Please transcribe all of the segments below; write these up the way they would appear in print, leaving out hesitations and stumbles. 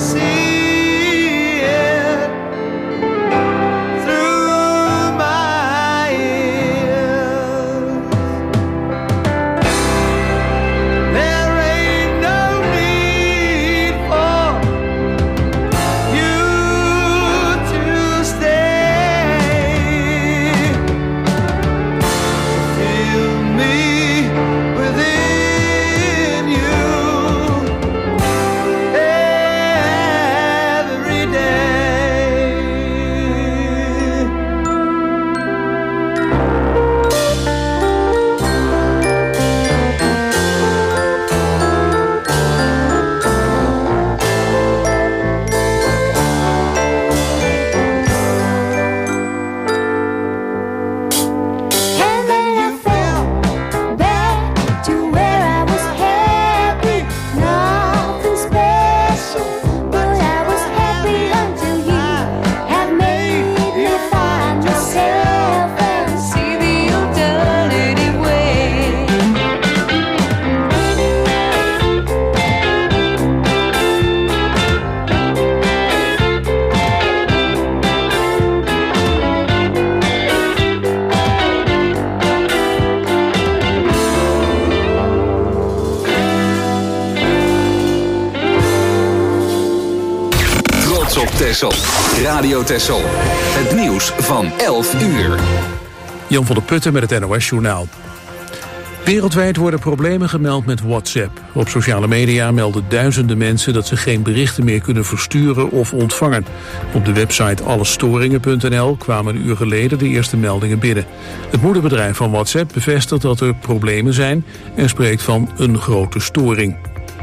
Texel. Radio Texel. Het nieuws van 11 uur. Jan van der Putten met het NOS-journaal. Wereldwijd worden problemen gemeld met WhatsApp. Op sociale media melden duizenden mensen dat ze geen berichten meer kunnen versturen of ontvangen. Op de website allestoringen.nl kwamen een uur geleden de eerste meldingen binnen. Het moederbedrijf van WhatsApp bevestigt dat er problemen zijn en spreekt van een grote storing.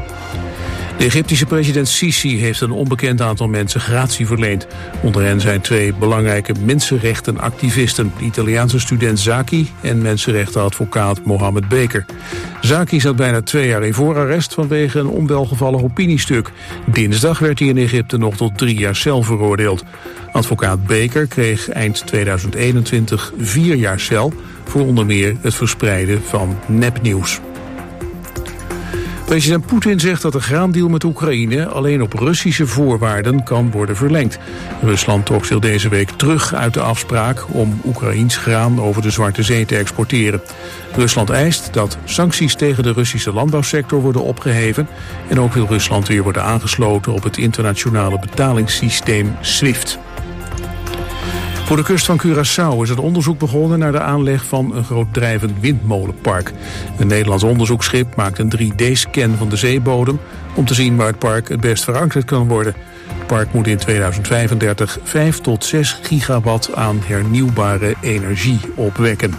De Egyptische president Sisi heeft een onbekend aantal mensen gratie verleend. Onder hen zijn 2 belangrijke mensenrechtenactivisten, de Italiaanse student Zaki en mensenrechtenadvocaat Mohammed Beker. Zaki zat bijna 2 jaar in voorarrest vanwege een onwelgevallig opiniestuk. Dinsdag werd hij in Egypte nog tot 3 jaar cel veroordeeld. Advocaat Beker kreeg eind 2021 4 jaar cel voor onder meer het verspreiden van nepnieuws. President Poetin zegt dat de graandeal met Oekraïne alleen op Russische voorwaarden kan worden verlengd. Rusland trok zich deze week terug uit de afspraak om Oekraïens graan over de Zwarte Zee te exporteren. Rusland eist dat sancties tegen de Russische landbouwsector worden opgeheven en ook wil Rusland weer worden aangesloten op het internationale betalingssysteem SWIFT. Voor de kust van Curaçao is het onderzoek begonnen naar de aanleg van een groot drijvend windmolenpark. Een Nederlands onderzoeksschip maakt een 3D-scan van de zeebodem om te zien waar het park het best verankerd kan worden. Het park moet in 2035 5 tot 6 gigawatt aan hernieuwbare energie opwekken.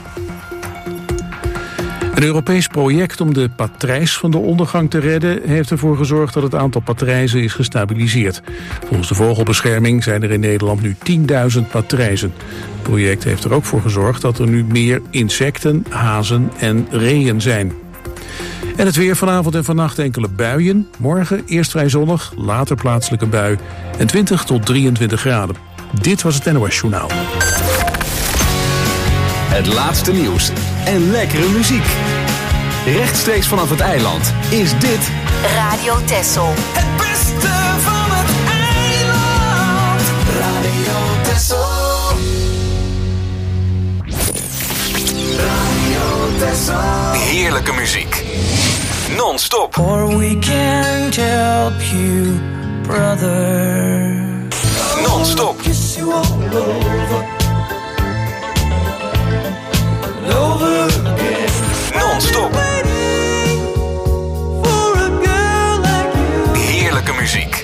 Een Europees project om de patrijs van de ondergang te redden heeft ervoor gezorgd dat het aantal patrijzen is gestabiliseerd. Volgens de Vogelbescherming zijn er in Nederland nu 10.000 patrijzen. Het project heeft er ook voor gezorgd dat er nu meer insecten, hazen en reeën zijn. En het weer: vanavond en vannacht enkele buien. Morgen eerst vrij zonnig, later plaatselijke bui en 20 tot 23 graden. Dit was het NOS Journaal. Het laatste nieuws en lekkere muziek. Rechtstreeks vanaf het eiland is dit Radio Texel. Het beste van het eiland. Radio Texel. Radio Texel. heerlijke muziek. Non-stop. Or we can't help you, brother. Non-stop. Kiss you all over. Over again. Non-stop. Heerlijke muziek.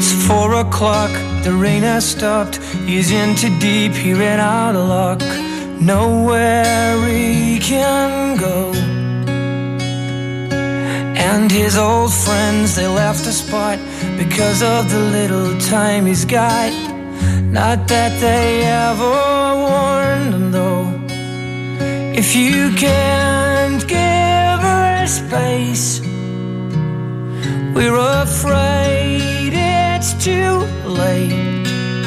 It's 4 o'clock, the rain has stopped. He's in too deep, he ran out of luck. Nowhere he can go. And his old friends, they left the spot because of the little time he's got. Not that they ever warned him though. If you can't give her space, we're afraid it's too late.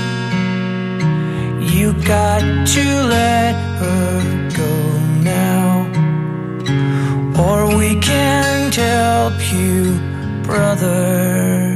You got to let her go now, or we can't help you, brother.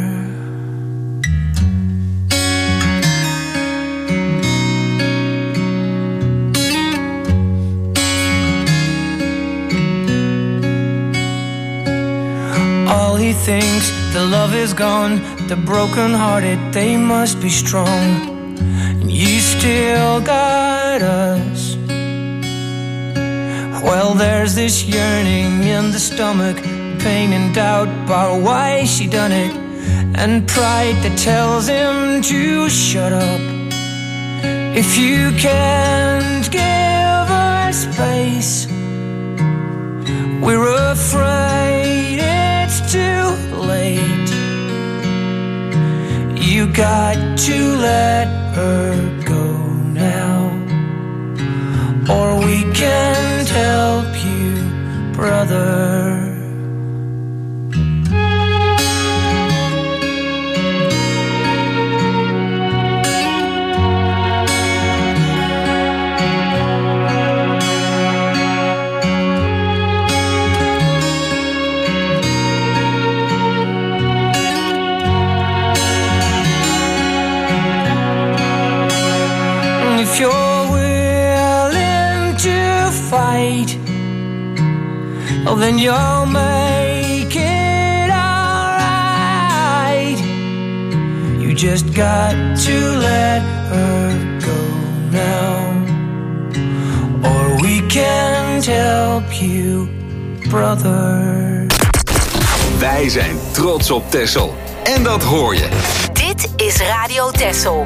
All he thinks, the love is gone. The broken-hearted, they must be strong. And you still got us. Well, there's this yearning in the stomach, pain and doubt about why she done it, and pride that tells him to shut up. If you can't give her space, we're afraid it's too late. You got to let her go now, or we can't help you, brother. If you're willing to fight, oh, then you'll make it alright. You just got to let her go now, or we can't help you, brother. Wij zijn trots op Texel. En dat hoor je. Dit is Radio Texel.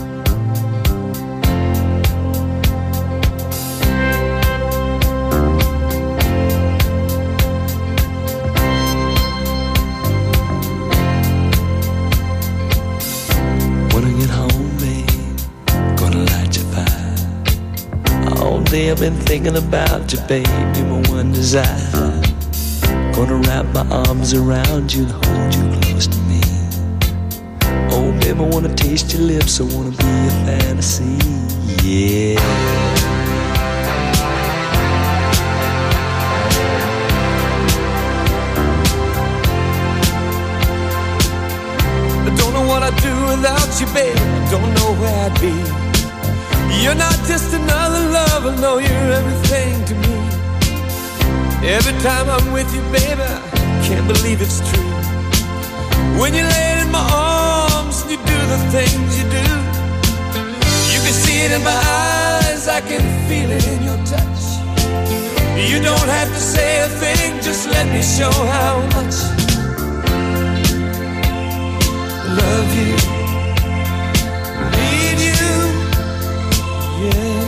I've been thinking about you, baby, my one desire. Gonna wrap my arms around you and hold you close to me. Oh, baby, I wanna taste your lips, I wanna be a fantasy, yeah. I don't know what I'd do without you, babe. I don't know where I'd be. You're not just another lover, no, you're everything to me. Every time I'm with you, baby, I can't believe it's true. When you lay in my arms and you do the things you do, you can see it in my eyes, I can feel it in your touch. You don't have to say a thing, just let me show how much I love you, need you. Yeah.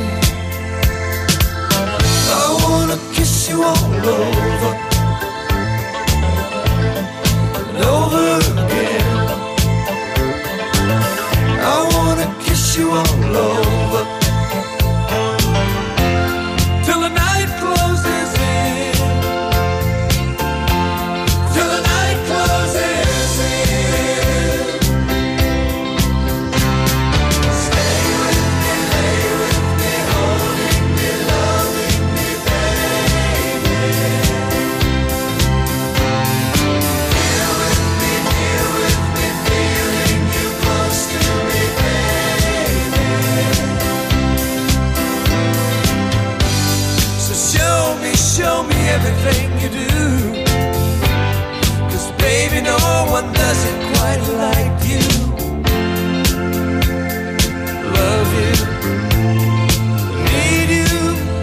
I wanna kiss you all over and over again. I wanna kiss you all over till the night closes in. Till the night closes in. Stay with me, lay with me, holding me, loving me, baby. Here with me, feeling you close to me, baby. So show me everything you do, 'cause baby, no one does it quite like you. Love you, need you,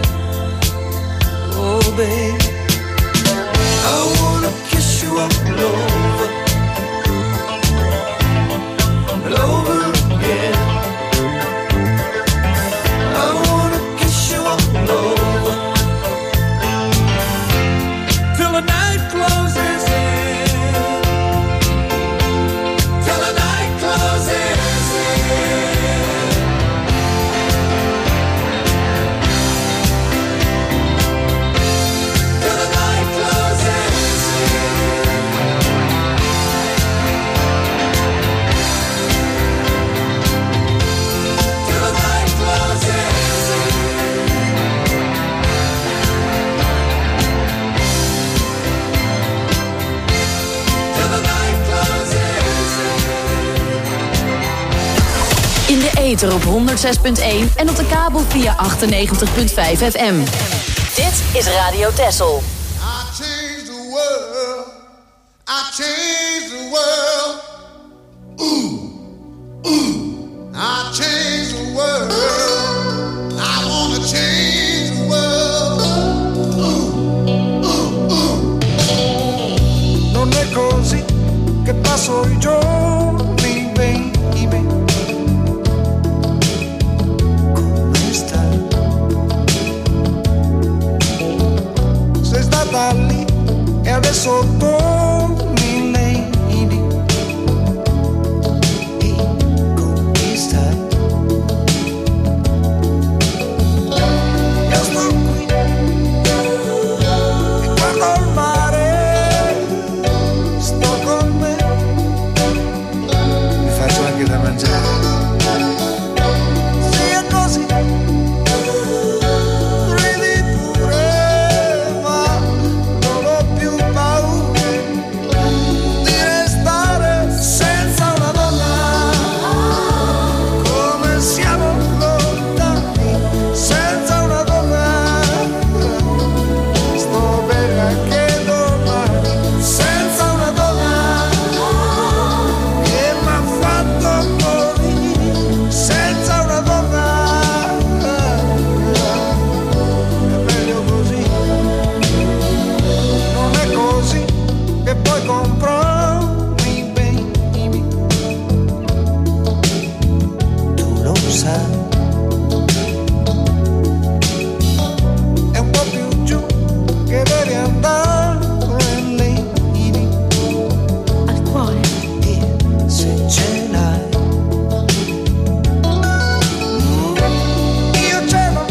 oh baby. I wanna kiss you all over ether op 106.1 en op de kabel via 98.5 FM. Dit is Radio Texel. I changed the world. I changed the world. Ooh, ooh. I changed the world. I wanna change the world. Ooh, ooh, ooh. Non è così che passo i giorni, baby. Come stai? Sei stata lì e adesso torni, lady. E come stai? Io sto qui e guardo il mare. Sto con me, mi faccio anche da mangiare. Sì, è così. Ridi pure, ma non ho più paura di restare senza una donna. Come siamo lontani senza una donna. Sto bene anche domani senza una donna che m'ha fatto morire senza una donna. È meglio così, non è così che poi comprarmi, baby. Tu lo sai. È un po' più giù che devi andare, lady. Al cuore. E se ce l'hai, io ce l'ho.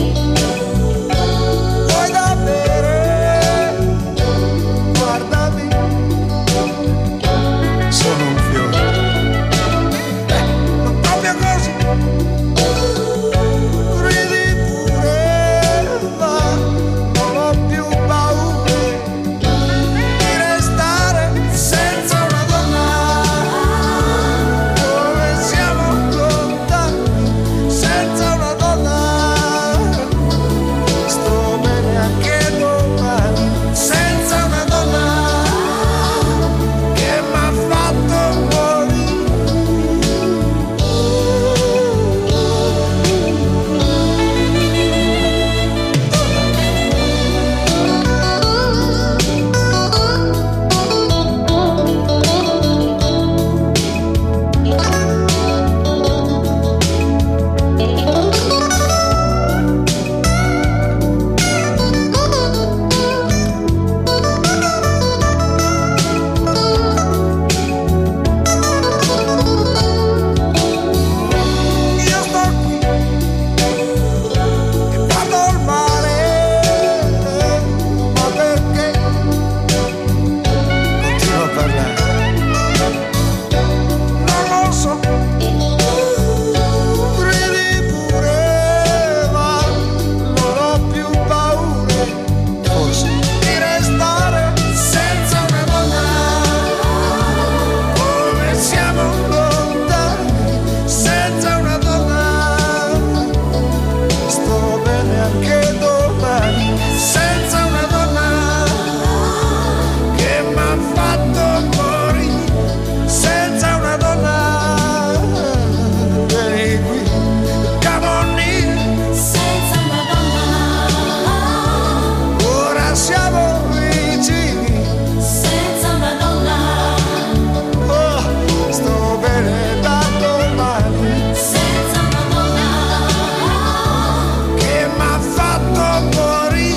Vuoi da bere? Guardami, sono un fiore. Non proprio così. Ridi pure, ma non ho più paura di restare senza una donna. Come siamo lontani senza una donna. Sto bene anche domani senza una donna che m'ha fatto morire. Io sto qui e guardo il mare, ma perché continuo a parlare? Non lo so. Ridi pure, ma non ho più paura, forse, di restare senza una donna. Come siamo lontani senza una donna. Sto bene anche domani senza una donna che m'ha fatto morire senza una donna. Vieni qui, come on in. Senza una donna. Ora siamo vicini senza una donna. Oh, sto bene da domani senza una donna che m'ha fatto morire.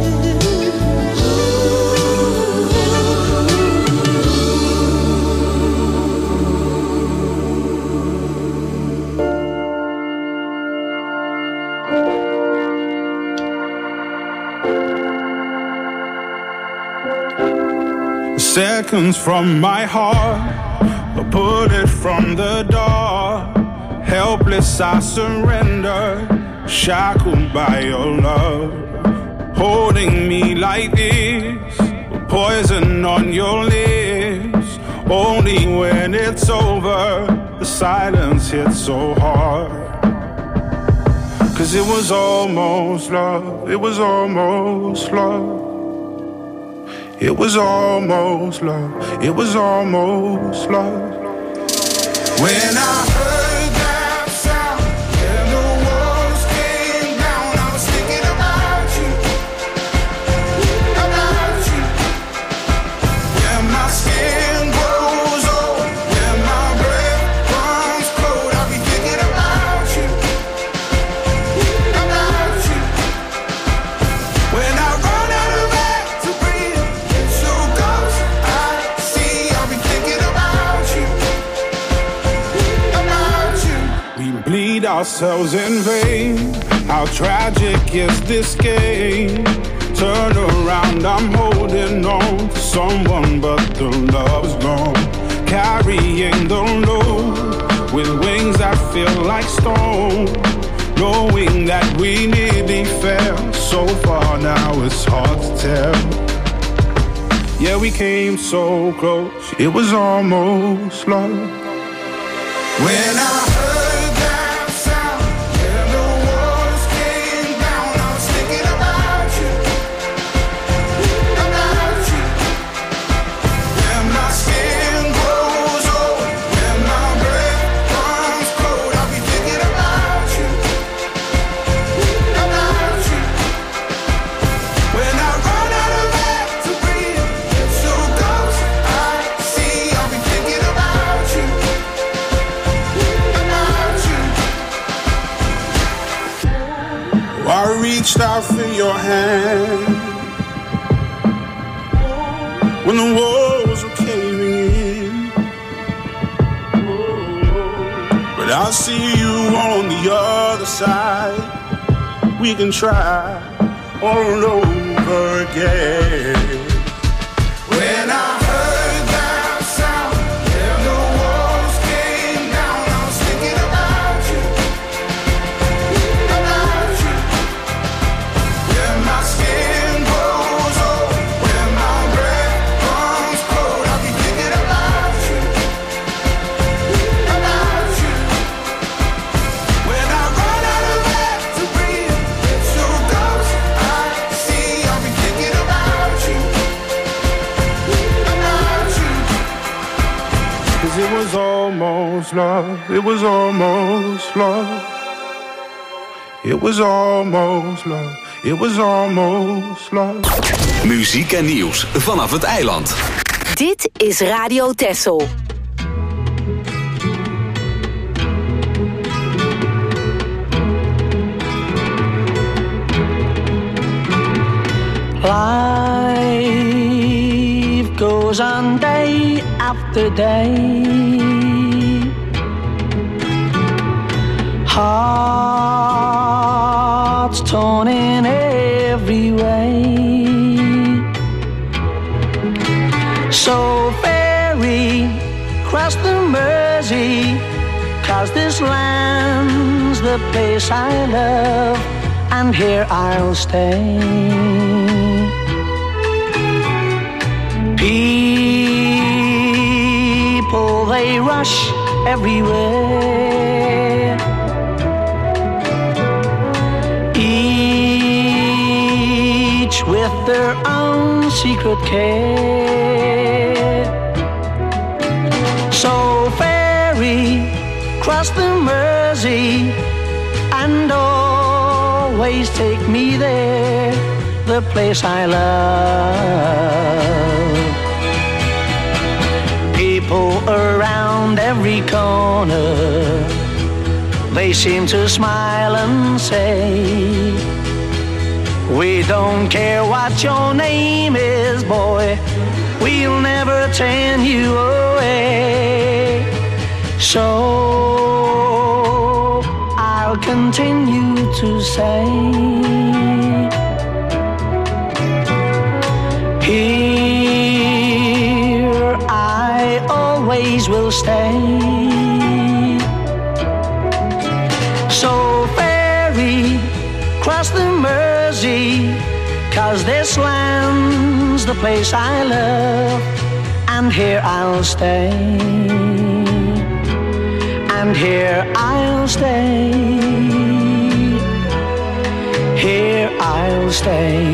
Seconds from my heart, a bullet from the door. Helpless I surrender, shackled by your love. Holding me like this, poison on your lips. Only when it's over the silence hit so hard. 'Cause it was almost love, it was almost love. It was almost love, it was almost love. When I heard that sound and the walls came down, I was thinking about you, about you. When my skin grows old, when my breath runs cold, I'll be thinking about you, about you. When I run out of air to breathe, so close I see, I'll be thinking about you, about you. We bleed ourselves in vain. How tragic is this game? Turn around, I'm holding on to someone, but the love's gone. Carrying the load with wings that feel like stone. Knowing that we nearly fell so far, now it's hard to tell. Yeah, we came so close, it was almost love. When I heard that sound and the walls came down, I was thinking about you, about you. When my skin grows old, when my breath runs cold, I'll be thinking about you, about you. When I run out of air to breathe, so close I see, I'll be thinking about you, about you. I reached out for your hand when the walls were caving in, but I see you on the other side. We can try all over again. When I heard that sound and the walls came down, I was thinking about you, about you. When my skin grows old, when my breath runs cold, I'll be thinking about you, about you. When I run out of air to breathe, so close I see, I'll be thinking about you, about you. 'Cause it was almost love, it was almost love. It was almost love, it was almost love. Muziek en nieuws vanaf het eiland. Dit is Radio Texel. Life goes on day after day. Hearts torn in every way. So ferry cross the Mersey, 'cause this land's the place I love, and here I'll stay. People, they rush everywhere, each with their own secret care. So ferry cross the Mersey and always take me there, the place I love. People around every corner, they seem to smile and say, we don't care what your name is, boy, we'll never turn you away. So I'll continue to say, here I always will stay. So ferry cross the Mersey, 'cause this land's the place I love, and here I'll stay. and here I'll stay. Here I'll stay.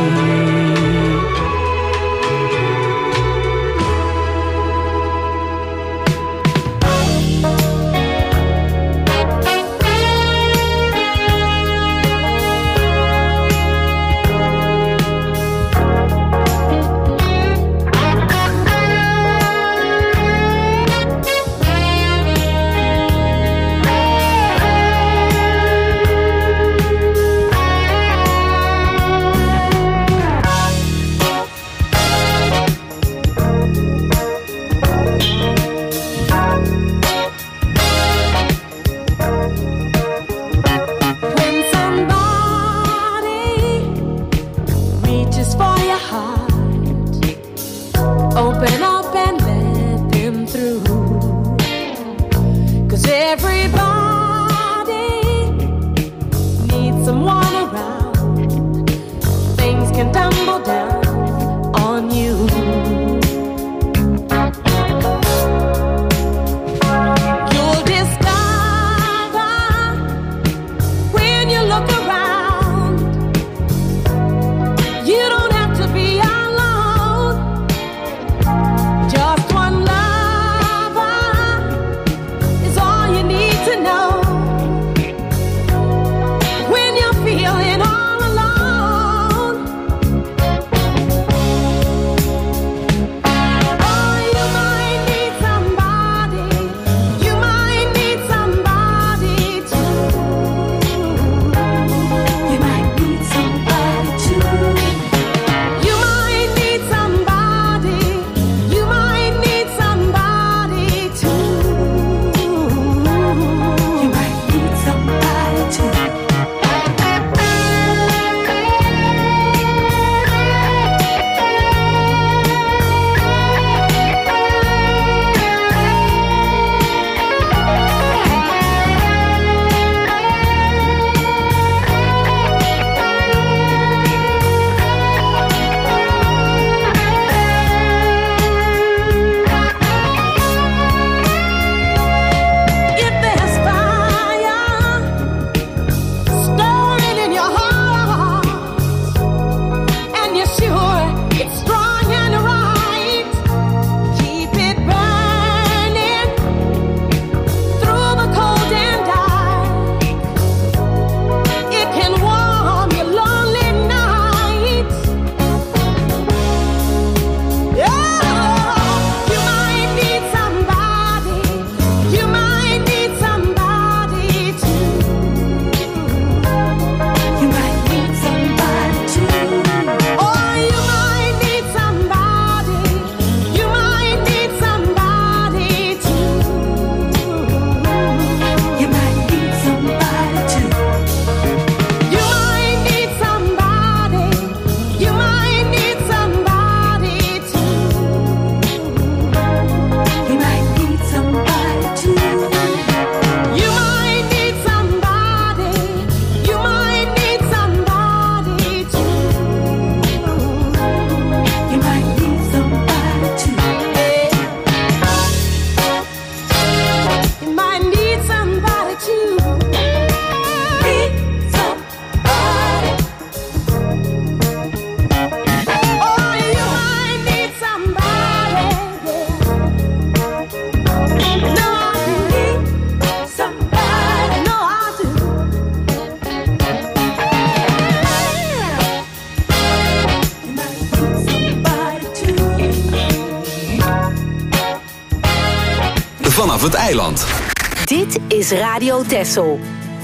Vanaf het eiland. Dit is Radio Texel.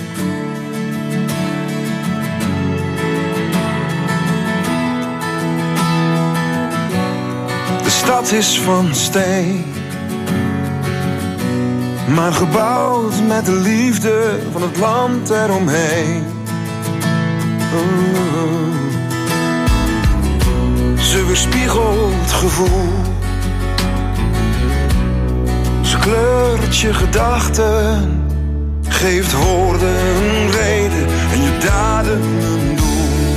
De stad is van steen, maar gebouwd met de liefde van het land eromheen. Ze weerspiegelt gevoel, ze kleurt je gedachten, geeft woorden een reden en je daden een doel.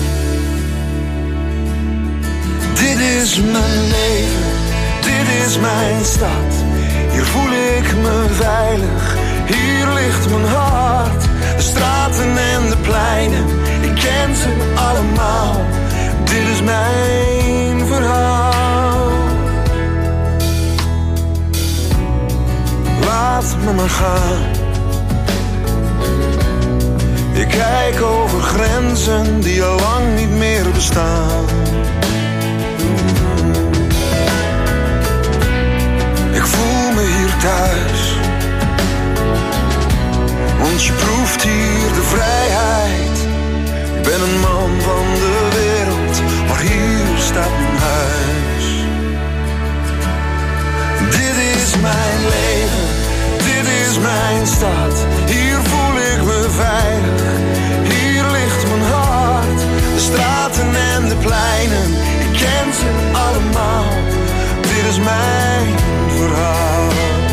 Dit is mijn leven, dit is mijn stad. Hier voel ik me veilig, hier ligt mijn hart. De straten en de pleinen, ik ken ze allemaal. Dit is mijn verhaal. Laat me maar gaan. Ik kijk over grenzen die al lang niet meer bestaan. Ik voel me hier thuis, want je proeft hier de vrijheid. Ik ben een man van de wereld, maar hier staat mijn huis. Dit is mijn leven, dit is mijn stad. Hier voel ik me veilig, hier ligt mijn hart. De straten en de pleinen, ik ken ze allemaal. Dit is mijn verhaal.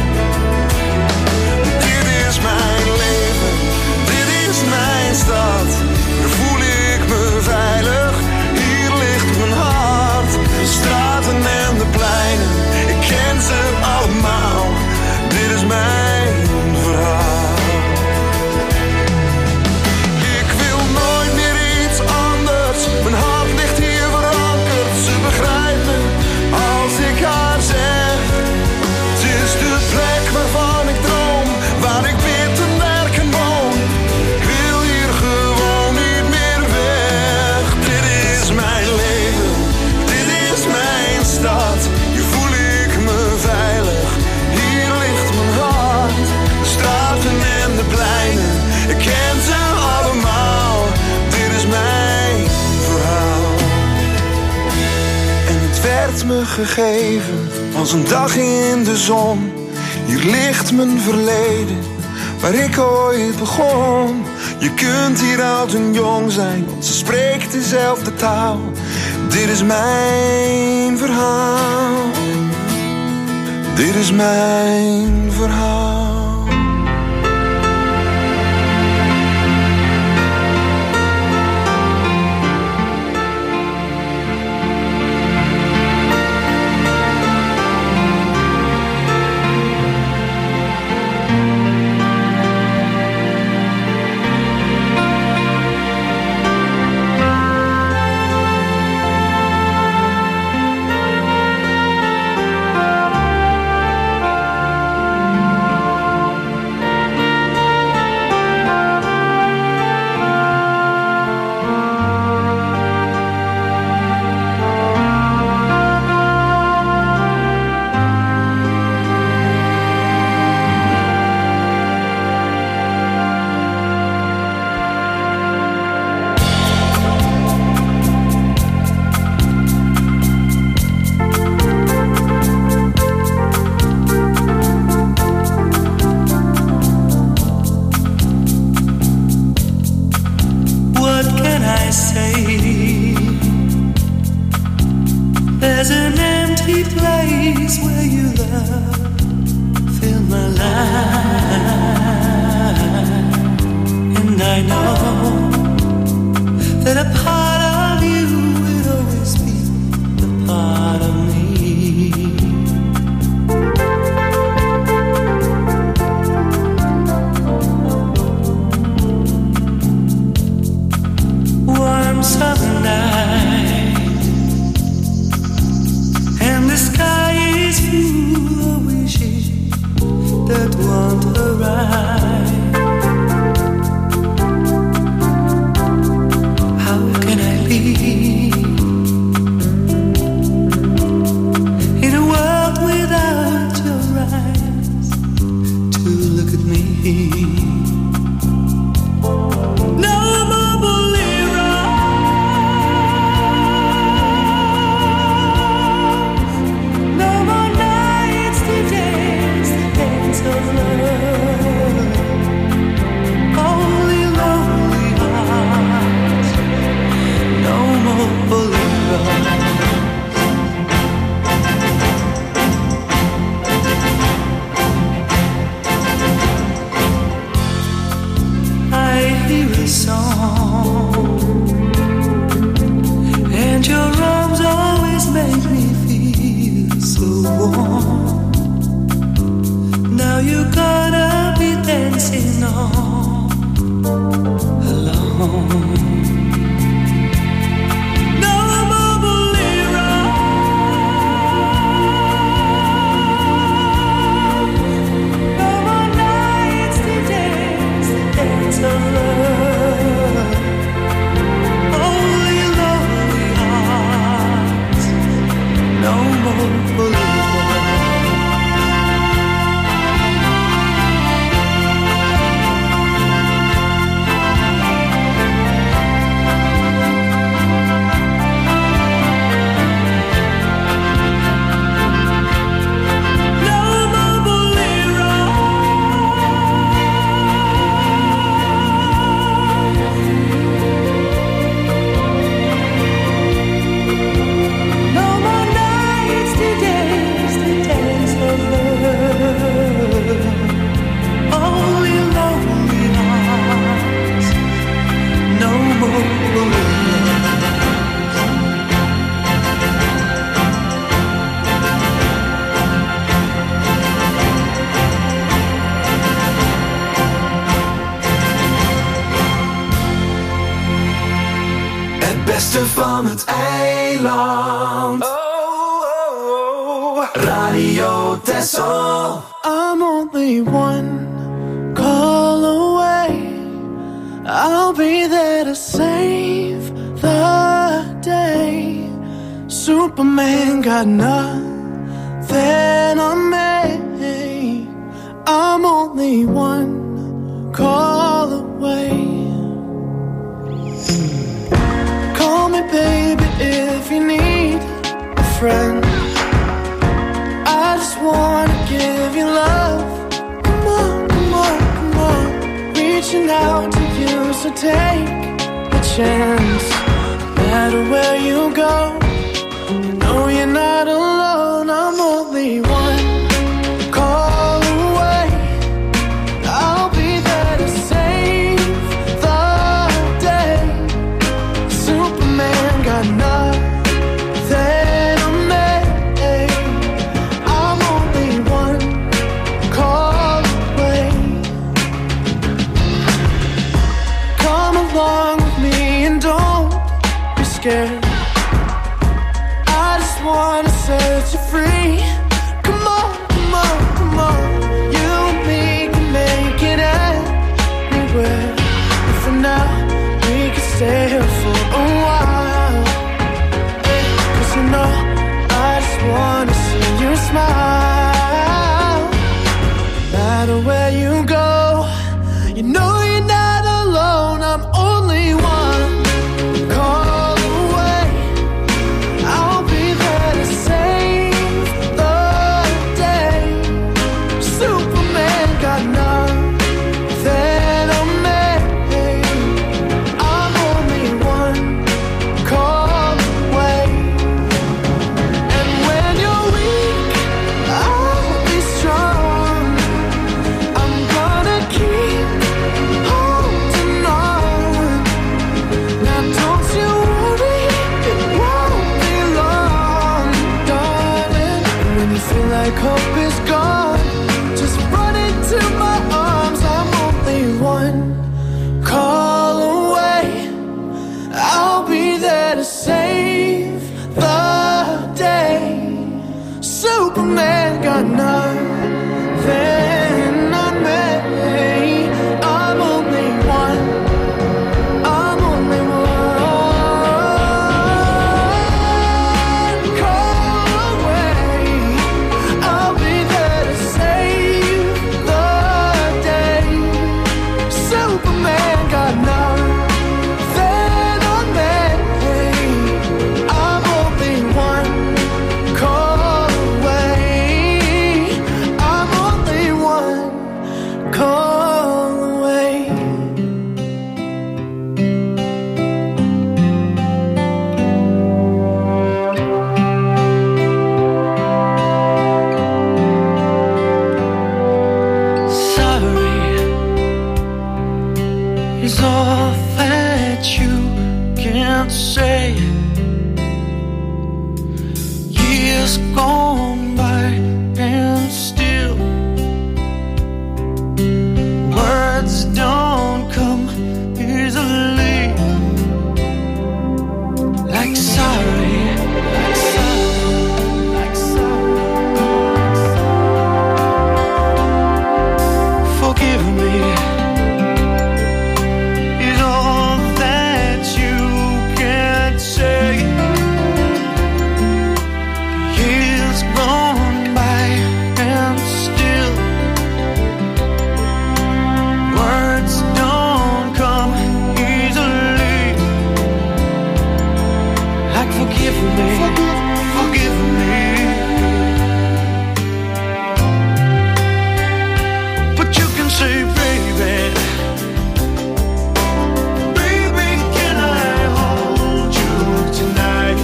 Dit is mijn leven, dit is mijn stad. Hier voel ik me veilig, hier ligt mijn hart. De straten en de pleinen, ik ken ze allemaal. Dit is mijn verhaal. Ik wil nooit meer iets anders. Mijn hart ligt hier verankerd. Ze begrijpt me als ik haar zeg. Het is de plek waarvan ik droom, waar ik bid en werk en woon. Ik wil hier gewoon niet meer weg. Dit is mijn leven, dit is mijn stad. Hier voel ik me veilig, hier ligt mijn hart. De straten en de pleinen, ik ken ze allemaal. Dit is mijn verhaal. En het werd me gegeven als een dag in de zon. Hier ligt mijn verleden, waar ik ooit begon. Je kunt hier oud en jong zijn, want ze spreekt dezelfde taal. Dit is mijn verhaal. Dit is mijn verhaal. Beste van het eiland. Radio Texel. I'm only one call away. I'll be there to save the day. Superman got nothing on me. I'm only one call away. Call me baby if you need a friend. I just wanna give you love. Come on, come on, come on. Reaching out to you, so take a chance. No matter where you go, you know you're not alone. I'm only one call away. I'll be there to save the day. Superman got nothing on me. I'm only one call away. Come along with me and don't be scared. I just wanna set you free. Come on, come on, come on. You and me can make it anywhere. And for now, we can stay here for a while. 'Cause you know, I just wanna see you smile. No matter where you go, you know you're not alone. I'm only one call away. I'll be there to save the day. Superman got nothing on me. I'm only one call away. And when you're weak, I'll be strong. I'm gonna keep holding on. Now don't you worry, it won't be long, darling. And when you feel like hope is gone, just run into my arms. I'm only one call away. I'll be there to save the day. Superman got nothing on me. I'm only one. I'm only one call away. I'll be there to save the day. Superman got nothing on me. I'm only one call away. I'm only one call away. Sorry is all that you can say. Years gone by and still words don't come easily. Like sorry, like sorry, like sorry. Forgive me is all that you can say. Years gone by and still words don't come easily. Like forgive me, forgive me. But you can say, baby, baby, can I hold you tonight?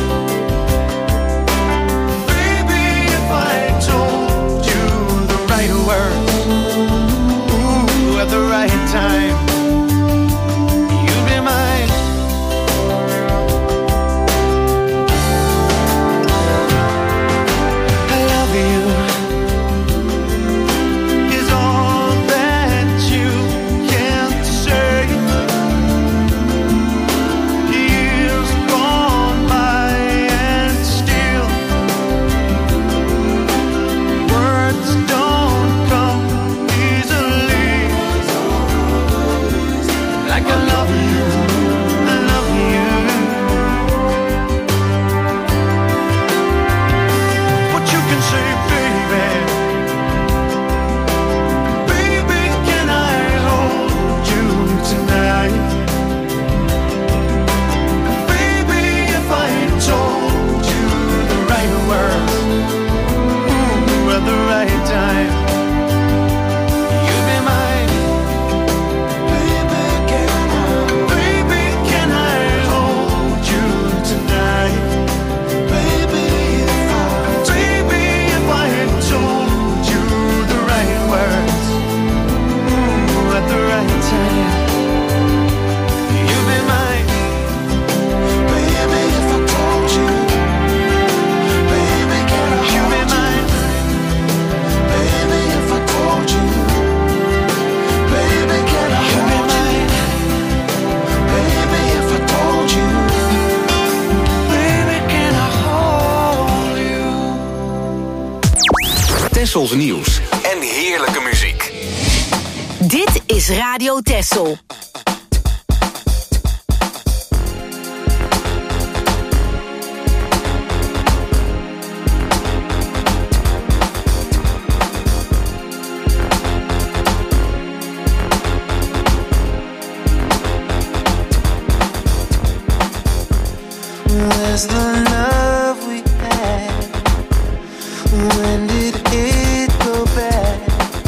Baby, if I told you the right words, ooh, at the right time, you'd be mine. Tessels nieuws en heerlijke muziek. Dit is Radio Tessel. Where's the love we had? When did it go bad?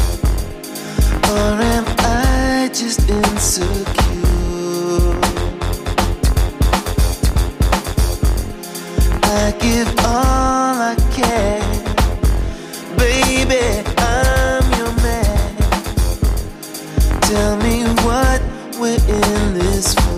Or am I just insecure? I give all I can. Baby, I'm your man. Tell me what we're in this for.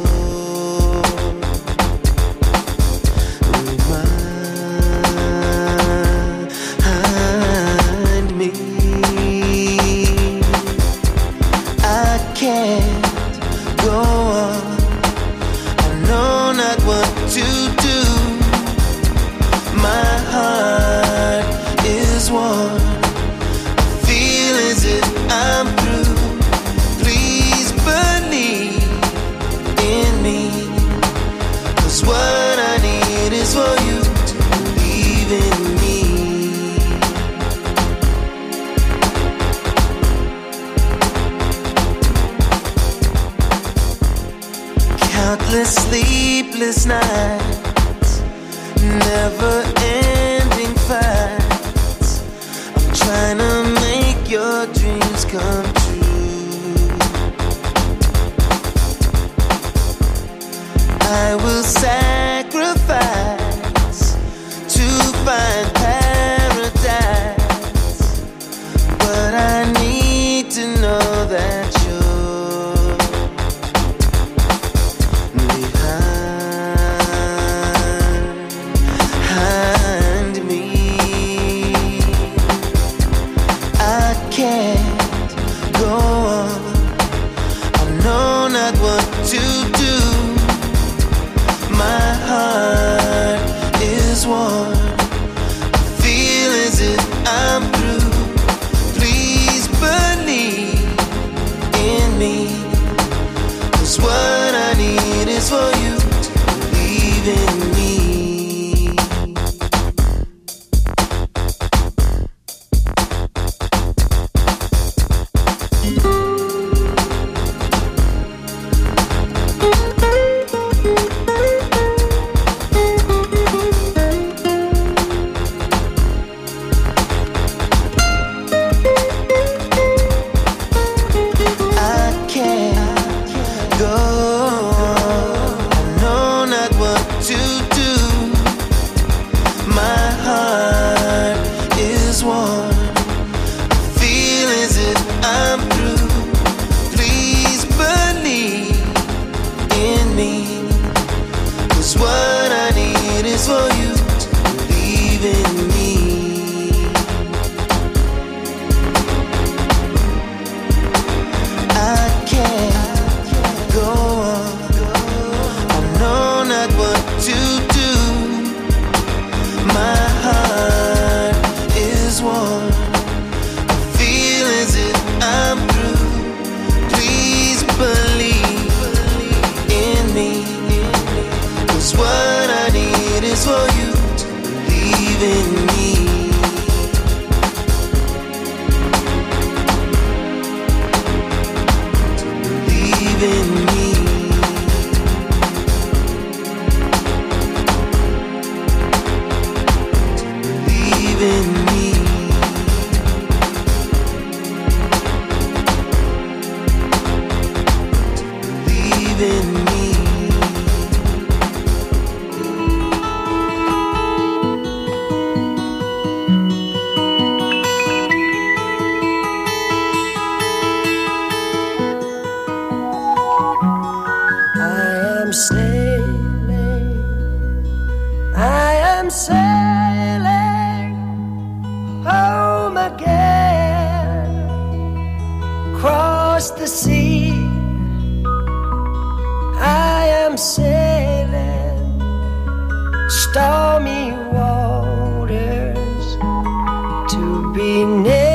Sleepless nights, never-ending fights. I'm trying to make your dreams come true. I will sacrifice to find paradise, but I need to know that the sea. I am sailing stormy waters to be near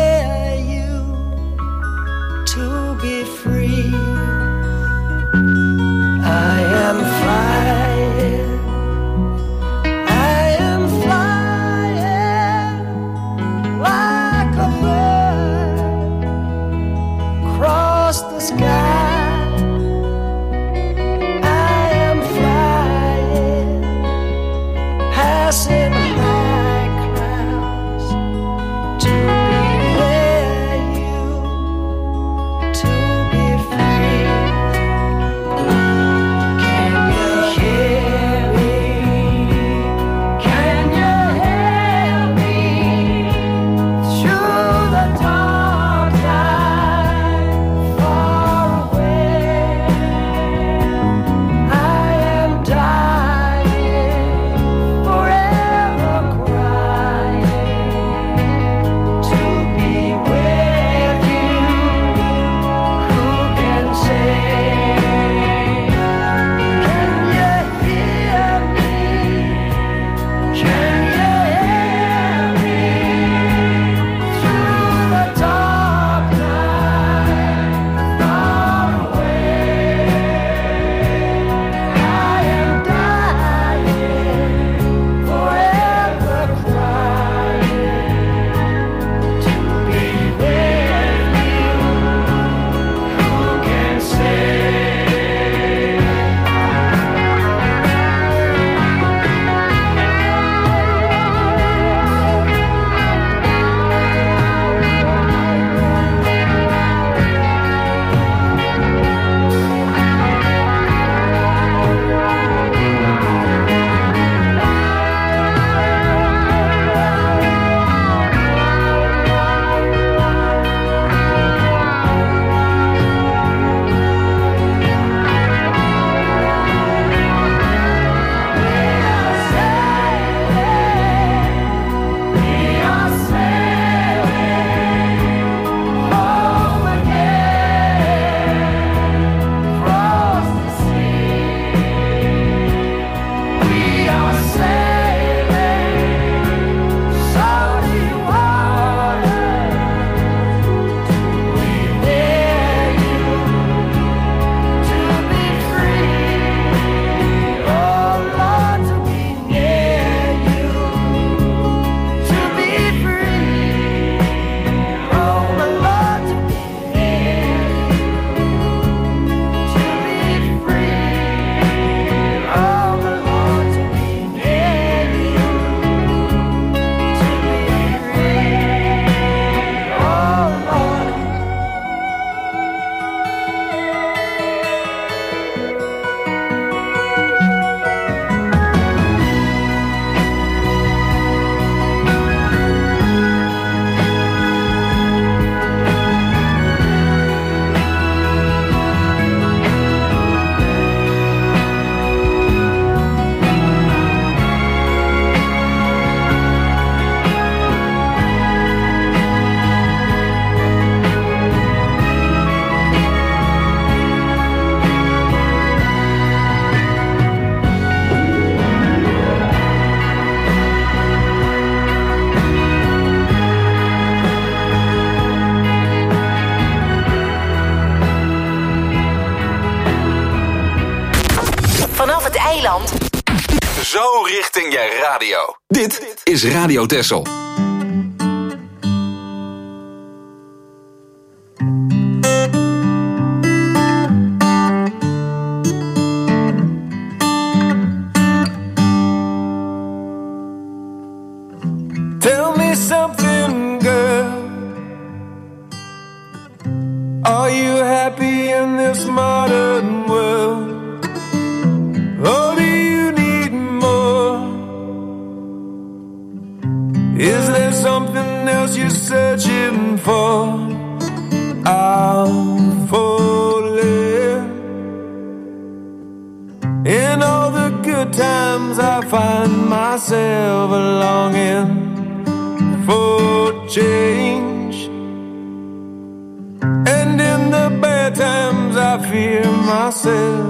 Zo richting je radio. Dit is Radio Texel. Tell me something, girl. Are you happy in this modern world? Or do you need more? Is there something else you're searching for? I'm falling. In all the good times I find myself longing for change, and in the bad times I fear myself.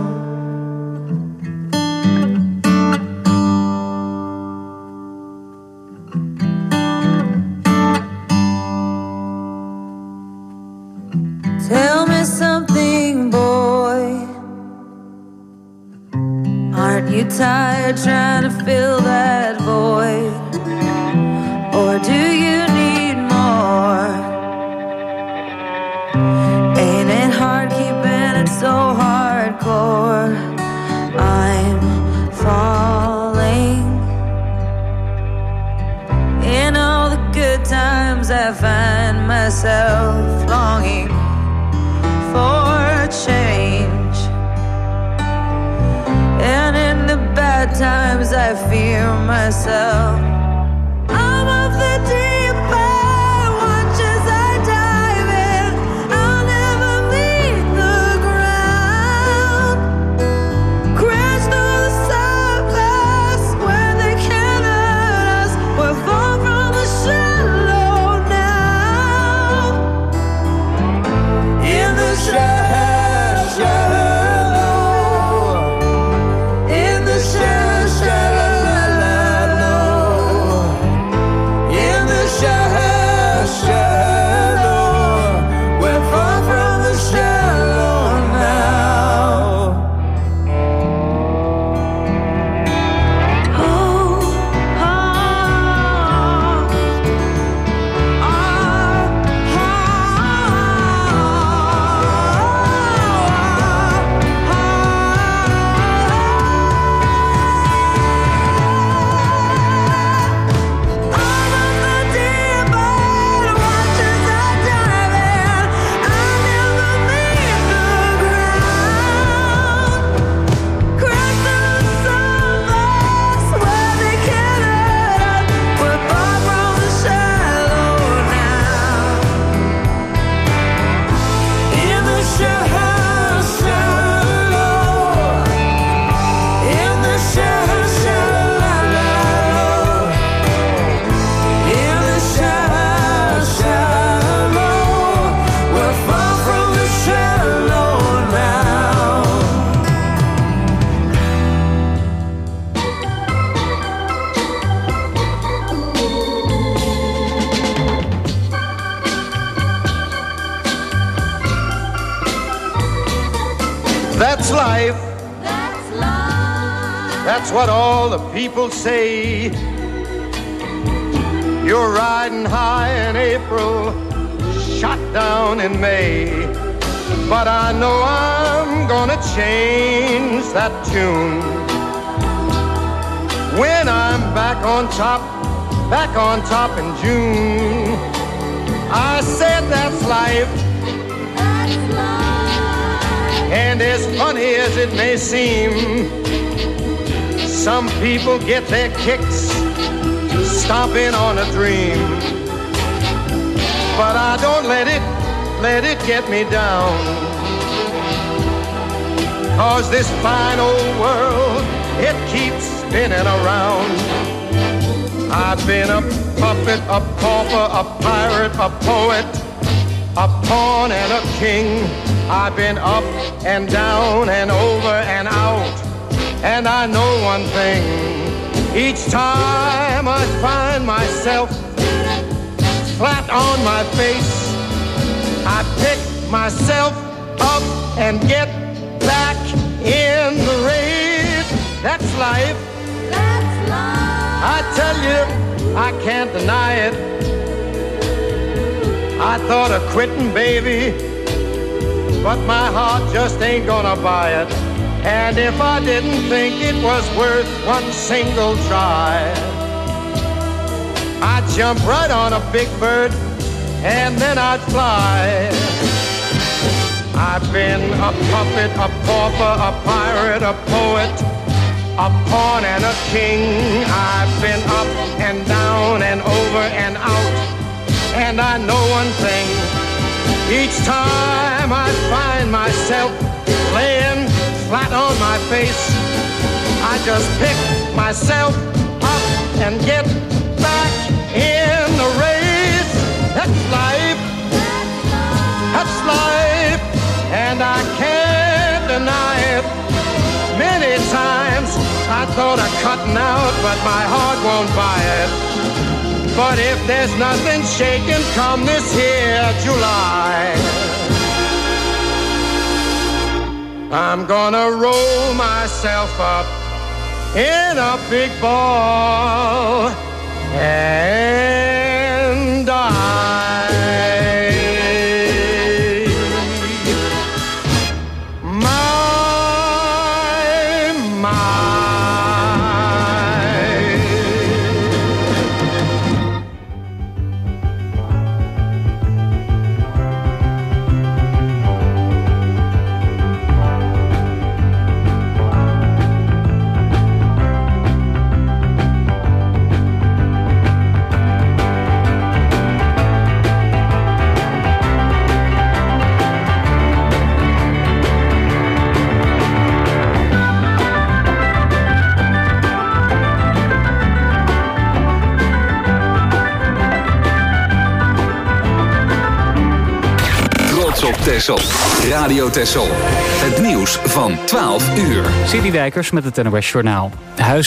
Tell me something, boy. Aren't you tired trying to fill that void? Or do you need more? Ain't it hard keeping it so hardcore? I'm falling. In all the good times I find myself longing for change, and in the bad times I fear myself. I'm of the deep end, watch as I dive in. I'll never meet the ground. Crash through the surface where they can't hurt us. We're far from the shallow now. In the shallow, in the shallow. That's life. That's life. That's what all the people say. You're riding high in April, shot down in May. But I know I'm gonna change that tune when I'm back on top in June. I said that's life. That's life. And as funny as it may seem, some people get their kicks stomping on a dream. But I don't let it get me down. 'Cause this fine old world, it keeps spinning around. I've been a puppet, a pauper, a pirate, a poet, a pawn and a king. I've been up and down and over and out. And I know one thing, each time I find myself flat on my face, I pick myself up and get back in the race. That's life. I tell you, I can't deny it. I thought of quitting, baby, but my heart just ain't gonna buy it. And if I didn't think it was worth one single try, I'd jump right on a big bird and then I'd fly. I've been a puppet, a pauper, a pirate, a poet, a pawn and a king. I've been up and down and over and out, and I know one thing. Each time I find myself laying flat on my face, I just pick myself up and get back in the race. That's life. That's life. And I can't deny it. Many times I thought of cutting out, but my heart won't buy it. But if there's nothing shaking come this here July, I'm gonna roll myself up in a big ball and die. Op Texel. Radio Texel. Het nieuws van 12 uur. City Dijkers met het NOS Journaal.